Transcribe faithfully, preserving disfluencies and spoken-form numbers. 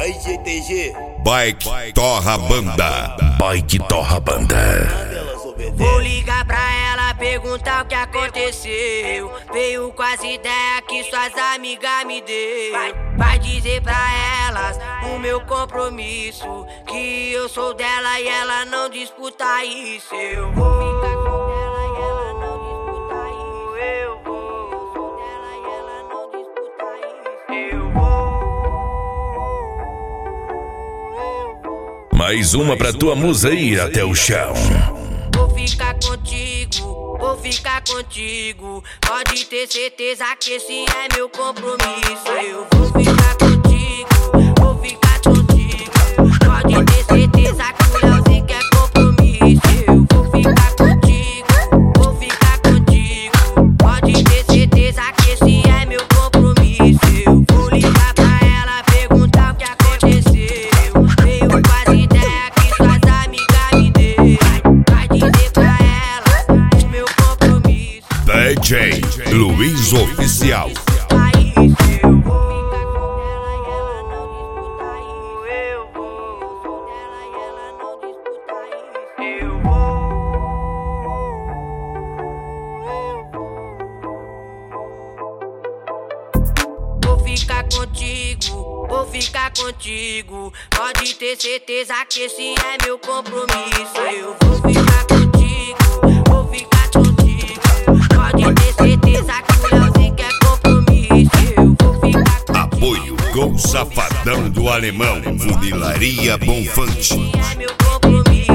Aí, G T G. Bike Torra Banda. Bike Torra Banda. Vou ligar pra ela, perguntar o que aconteceu. Veio com as ideias que suas amigas me deu. Vai, vai dizer pra elas o meu compromisso, que eu sou dela e ela não disputa isso. Eu vou ficar com ela e ela não disputa isso. Eu vou, eu sou dela e ela não disputa isso. Eu vou. Mais uma pra tua musa ir até o chão. Vou ficar contigo, vou ficar contigo. Pode ter certeza que esse é meu compromisso. Eu vou ficar contigo, vou ficar contigo. Pode ter certeza que o Leozinho quer compromisso. Eu vou ficar contigo, vou ficar contigo. Pode ter certeza que esse é meu compromisso. Eu vou ligar pra ela, perguntar o que aconteceu. Veio com as ideias que suas amigas me deu. Vai dizer pra ela o meu compromisso. D J Luiz Oficial. Eu vou ficar com ela e ela não disputa isso. Eu vou, eu sou dela e ela não disputa isso. Eu vou, eu vou. Vou ficar contigo, vou ficar contigo. Pode ter certeza que esse é meu compromisso. Eu vou ficar contigo, vou ficar contigo. Pode ter certeza que o Leozinho quer compromisso. Eu vou ficar contigo. Apoio com Safadão do Alemão. Funilaria Bonfante. Esse é meu compromisso.